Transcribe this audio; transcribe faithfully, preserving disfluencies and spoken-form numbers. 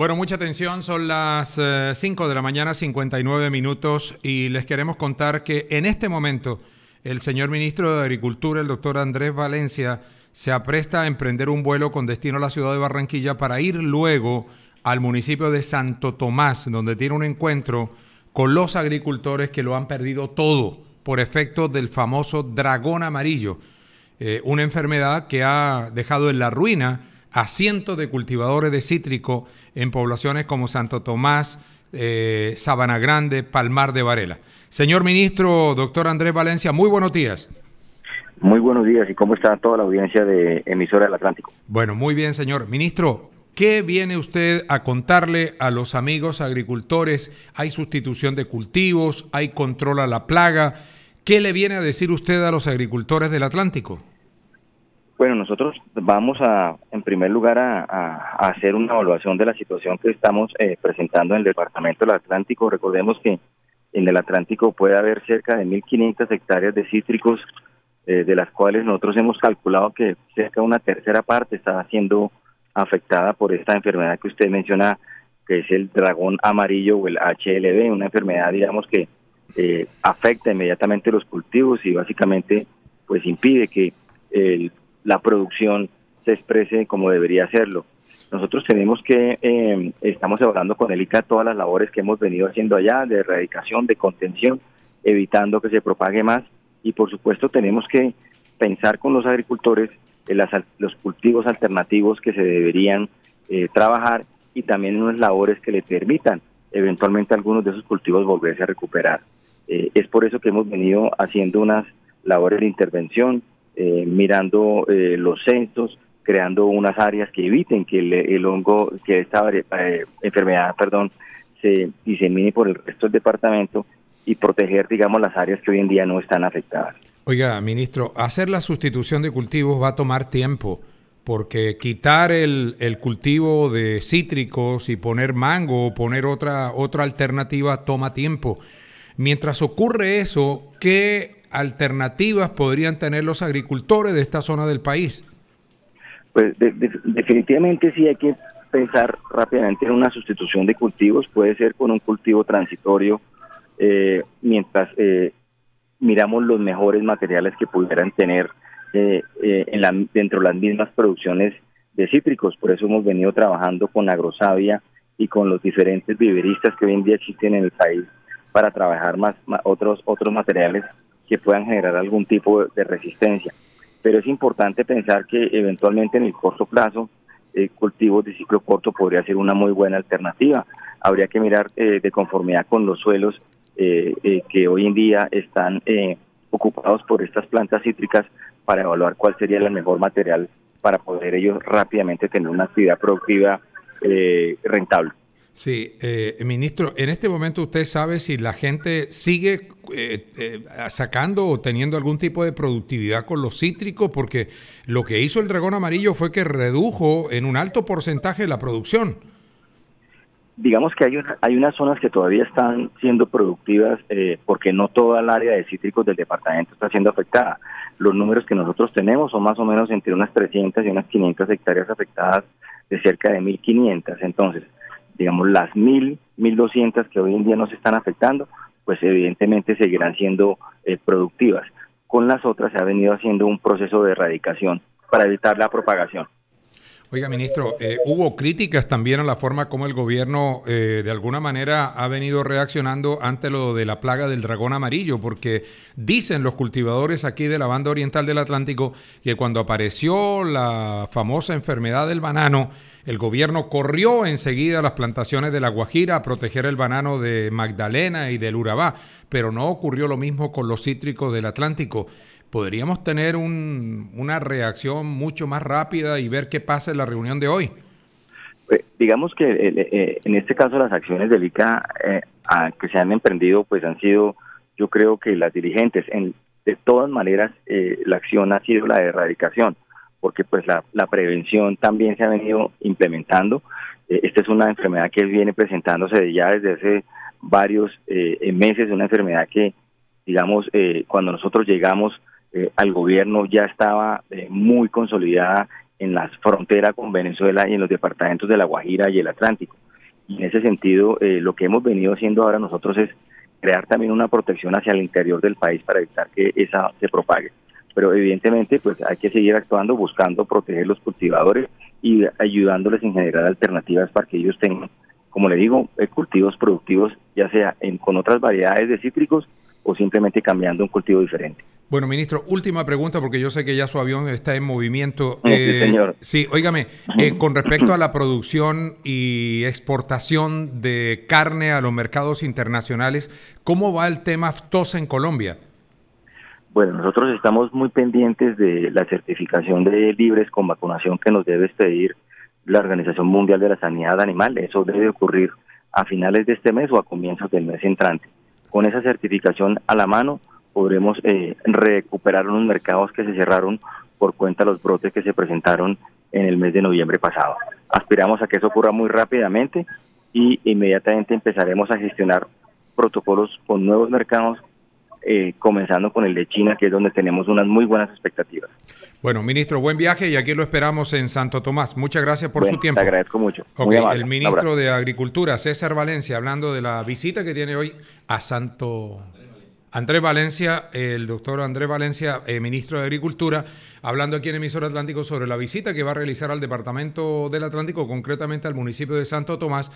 Bueno, mucha atención, son las eh, cinco de la mañana, cincuenta y nueve minutos, y les queremos contar que en este momento el señor ministro de Agricultura, el doctor Andrés Valencia, se apresta a emprender un vuelo con destino a la ciudad de Barranquilla para ir luego al municipio de Santo Tomás, donde tiene un encuentro con los agricultores que lo han perdido todo por efecto del famoso dragón amarillo, eh, una enfermedad que ha dejado en la ruina a cientos de cultivadores de cítrico en poblaciones como Santo Tomás, eh, Sabana Grande, Palmar de Varela. Señor ministro, doctor Andrés Valencia, muy buenos días. Muy buenos días, ¿y cómo está toda la audiencia de Emisora del Atlántico? Bueno, muy bien, señor ministro. ¿Qué viene usted a contarle a los amigos agricultores? ¿Hay sustitución de cultivos? ¿Hay control a la plaga? ¿Qué le viene a decir usted a los agricultores del Atlántico? Bueno, nosotros vamos a, en primer lugar, a, a, a hacer una evaluación de la situación que estamos eh, presentando en el departamento del Atlántico. Recordemos que en el Atlántico puede haber cerca de mil quinientas hectáreas de cítricos, eh, de las cuales nosotros hemos calculado que cerca de una tercera parte está siendo afectada por esta enfermedad que usted menciona, que es el dragón amarillo o el H L V, una enfermedad, digamos, que eh, afecta inmediatamente los cultivos y básicamente pues impide que el la producción se exprese como debería hacerlo. Nosotros tenemos que, eh, estamos evaluando con el I C A todas las labores que hemos venido haciendo allá, de erradicación, de contención, evitando que se propague más, y por supuesto tenemos que pensar con los agricultores en las, los cultivos alternativos que se deberían eh, trabajar, y también en unas labores que le permitan eventualmente algunos de esos cultivos volverse a recuperar. Eh, es por eso que hemos venido haciendo unas labores de intervención, Eh, mirando eh, los censos, creando unas áreas que eviten que el, el hongo, que esta eh, enfermedad, perdón, se disemine por el resto del departamento y proteger, digamos, las áreas que hoy en día no están afectadas. Oiga, ministro, hacer la sustitución de cultivos va a tomar tiempo, porque quitar el, el cultivo de cítricos y poner mango o poner otra, otra alternativa toma tiempo. Mientras ocurre eso, ¿qué alternativas podrían tener los agricultores de esta zona del país? Pues de, de, definitivamente sí hay que pensar rápidamente en una sustitución de cultivos. Puede ser con un cultivo transitorio, eh, mientras eh, miramos los mejores materiales que pudieran tener eh, eh, en la, dentro de las mismas producciones de cítricos. Por eso hemos venido trabajando con Agrosavia y con los diferentes viveristas que hoy en día existen en el país para trabajar más, más otros otros materiales que puedan generar algún tipo de resistencia. Pero es importante pensar que eventualmente en el corto plazo, eh, cultivos de ciclo corto podría ser una muy buena alternativa. Habría que mirar eh, de conformidad con los suelos eh, eh, que hoy en día están eh, ocupados por estas plantas cítricas, para evaluar cuál sería el mejor material para poder ellos rápidamente tener una actividad productiva eh, rentable. Sí, eh, ministro, en este momento usted sabe si la gente sigue eh, eh, sacando o teniendo algún tipo de productividad con los cítricos, porque lo que hizo el dragón amarillo fue que redujo en un alto porcentaje la producción. Digamos que hay, una, hay unas zonas que todavía están siendo productivas, eh, porque no toda el área de cítricos del departamento está siendo afectada. Los números que nosotros tenemos son más o menos entre unas trescientas y unas quinientas hectáreas afectadas, de cerca de mil quinientas. Entonces, digamos, las mil, mil doscientas que hoy en día nos están afectando, pues evidentemente seguirán siendo eh, productivas. Con las otras se ha venido haciendo un proceso de erradicación para evitar la propagación. Oiga, ministro, eh, hubo críticas también a la forma como el gobierno eh, de alguna manera ha venido reaccionando ante lo de la plaga del dragón amarillo, porque dicen los cultivadores aquí de la banda oriental del Atlántico que cuando apareció la famosa enfermedad del banano, el gobierno corrió enseguida a las plantaciones de La Guajira a proteger el banano de Magdalena y del Urabá, pero no ocurrió lo mismo con los cítricos del Atlántico. ¿Podríamos tener un, una reacción mucho más rápida y ver qué pasa en la reunión de hoy? Pues, digamos que eh, eh, en este caso las acciones del I C A eh, a, que se han emprendido, pues han sido, yo creo que las dirigentes, en, de todas maneras eh, la acción ha sido la de erradicación, porque pues la, la prevención también se ha venido implementando. Eh, esta es una enfermedad que viene presentándose ya desde hace varios eh, meses, una enfermedad que, digamos, eh, cuando nosotros llegamos eh, al gobierno ya estaba eh, muy consolidada en las fronteras con Venezuela y en los departamentos de La Guajira y el Atlántico. Y en ese sentido, eh, lo que hemos venido haciendo ahora nosotros es crear también una protección hacia el interior del país para evitar que esa se propague. Pero evidentemente pues hay que seguir actuando, buscando proteger los cultivadores y ayudándoles en generar alternativas para que ellos tengan, como le digo, eh, cultivos productivos, ya sea en, con otras variedades de cítricos o simplemente cambiando un cultivo diferente. Bueno, ministro, última pregunta, porque yo sé que ya su avión está en movimiento. Sí, eh, señor. Sí, óigame, eh, con respecto a la producción y exportación de carne a los mercados internacionales, ¿cómo va el tema aftosa en Colombia? Bueno, nosotros estamos muy pendientes de la certificación de libres con vacunación que nos debe expedir la Organización Mundial de la Sanidad Animal. Eso debe ocurrir a finales de este mes o a comienzos del mes entrante. Con esa certificación a la mano, podremos eh, recuperar unos mercados que se cerraron por cuenta de los brotes que se presentaron en el mes de noviembre pasado. Aspiramos a que eso ocurra muy rápidamente y inmediatamente empezaremos a gestionar protocolos con nuevos mercados, eh, comenzando con el de China, que es donde tenemos unas muy buenas expectativas. Bueno, ministro, buen viaje y aquí lo esperamos en Santo Tomás. Muchas gracias por bueno, su tiempo. Te agradezco mucho. Okay, muy amable. El ministro de Agricultura, César Valencia, hablando de la visita que tiene hoy a Santo... Andrés Valencia, el doctor Andrés Valencia, eh, ministro de Agricultura, hablando aquí en Emisor Atlántico sobre la visita que va a realizar al departamento del Atlántico, concretamente al municipio de Santo Tomás,